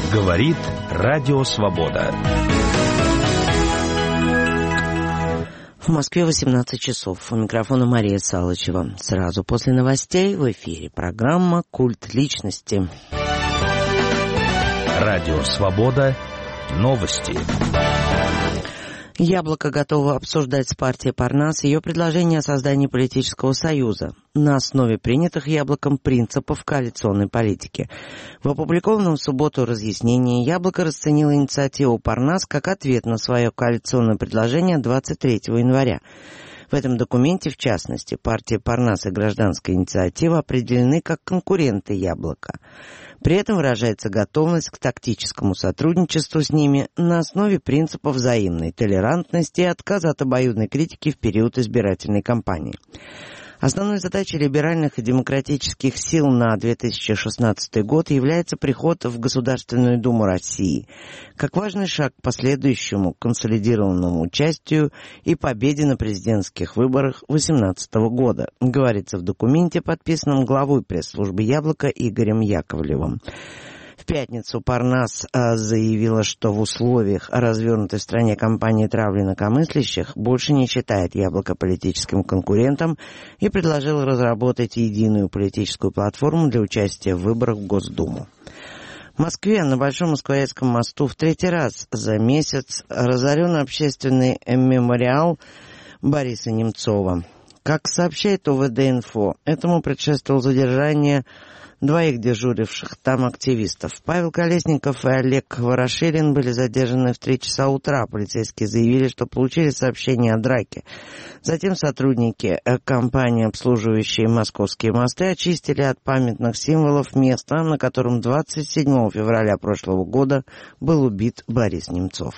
Говорит Радио Свобода. В Москве 18 часов. У микрофона Мария Салычева. Сразу после новостей в эфире программа «Культ личности». Радио Свобода. Новости. Яблоко готово обсуждать с партией Парнас ее предложение о создании политического союза на основе принятых Яблоком принципов коалиционной политики. В опубликованном в субботу разъяснении Яблоко расценило инициативу Парнас как ответ на свое коалиционное предложение 23 января. В этом документе, в частности, партия Парнас и Гражданская инициатива определены как конкуренты Яблока. При этом выражается готовность к тактическому сотрудничеству с ними на основе принципов взаимной толерантности и отказа от обоюдной критики в период избирательной кампании. Основной задачей либеральных и демократических сил на 2016 год является приход в Государственную Думу России, как важный шаг к последующему консолидированному участию и победе на президентских выборах 2018 года, говорится в документе, подписанном главой пресс-службы «Яблоко» Игорем Яковлевым. В пятницу Парнас заявила, что в условиях развернутой в стране кампании травли инакомыслящих больше не считает Яблоко политическим конкурентом и предложила разработать единую политическую платформу для участия в выборах в Госдуму. В Москве на Большом Москворецком мосту в третий раз за месяц разорен общественный мемориал Бориса Немцова. Как сообщает ОВД-инфо, этому предшествовало задержание двоих дежуривших там активистов. Павел Колесников и Олег Ворошилин были задержаны в 3 часа утра. Полицейские заявили, что получили сообщение о драке. Затем сотрудники компании, обслуживающей московские мосты, очистили от памятных символов место, на котором 27 февраля прошлого года был убит Борис Немцов.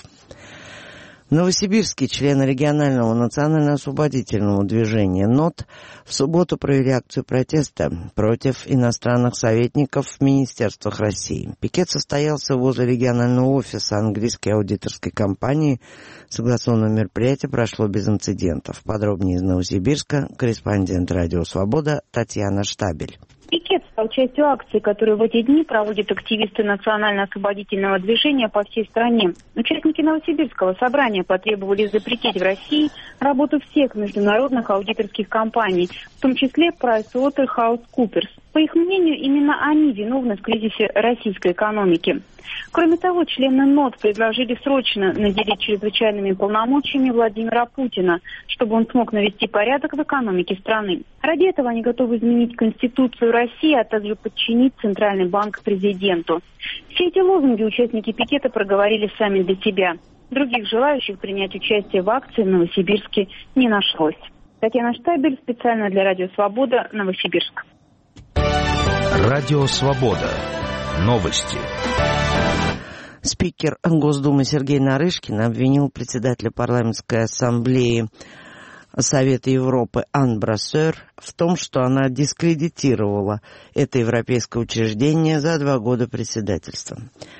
В Новосибирске члены регионального национально-освободительного движения НОТ в субботу провели акцию протеста против иностранных советников в министерствах России. Пикет состоялся возле регионального офиса английской аудиторской компании. Согласованное мероприятие прошло без инцидентов. Подробнее из Новосибирска корреспондент Радио Свобода Татьяна Штабель. Пикет стал частью акции, которую в эти дни проводят активисты национально-освободительного движения по всей стране. Участники Новосибирского собрания потребовали запретить в России работу всех международных аудиторских компаний, в том числе PricewaterhouseCoopers. По их мнению, именно они виновны в кризисе российской экономики. Кроме того, члены НОТ предложили срочно наделить чрезвычайными полномочиями Владимира Путина, чтобы он смог навести порядок в экономике страны. Ради этого они готовы изменить Конституцию России, а также подчинить Центральный банк президенту. Все эти лозунги участники пикета проговорили сами для себя. Других желающих принять участие в акции в Новосибирске не нашлось. Татьяна Штабель, специально для Радио Свобода, Новосибирск. Радио Свобода. Новости. Спикер Госдумы Сергей Нарышкин обвинил председателя парламентской ассамблеи Совета Европы Ан Брассер в том, что она дискредитировала это европейское учреждение за 2 года председательства.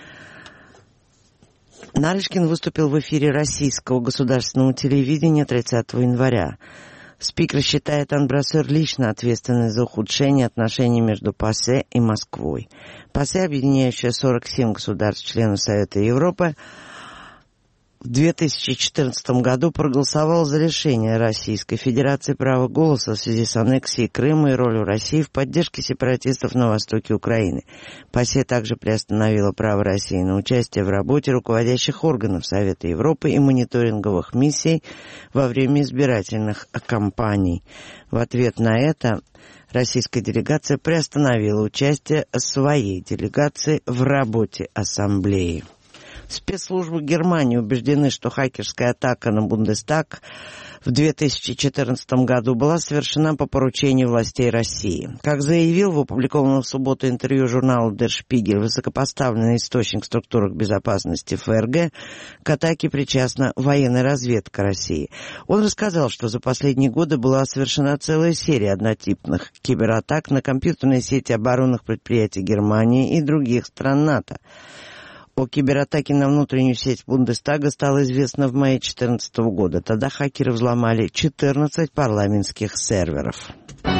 Нарышкин выступил в эфире российского государственного телевидения 30 января. Спикер считает Ан Брассер лично ответственной за ухудшение отношений между ПАСЕ и Москвой. ПАСЕ, объединяющая 47 государств-членов Совета Европы, в 2014 году проголосовал за лишение Российской Федерации права голоса в связи с аннексией Крыма и ролью России в поддержке сепаратистов на востоке Украины. ПАСЕ также приостановила право России на участие в работе руководящих органов Совета Европы и мониторинговых миссий во время избирательных кампаний. В ответ на это российская делегация приостановила участие своей делегации в работе Ассамблеи. Спецслужбы Германии убеждены, что хакерская атака на Бундестаг в 2014 году была совершена по поручению властей России. Как заявил в опубликованном в субботу интервью журналу Der Spiegel высокопоставленный источник в структурах безопасности ФРГ, к атаке причастна военная разведка России. Он рассказал, что за последние годы была совершена целая серия однотипных кибератак на компьютерные сети оборонных предприятий Германии и других стран НАТО. О кибератаке на внутреннюю сеть Бундестага стало известно в мае 2014 года. Тогда хакеры взломали 14 парламентских серверов.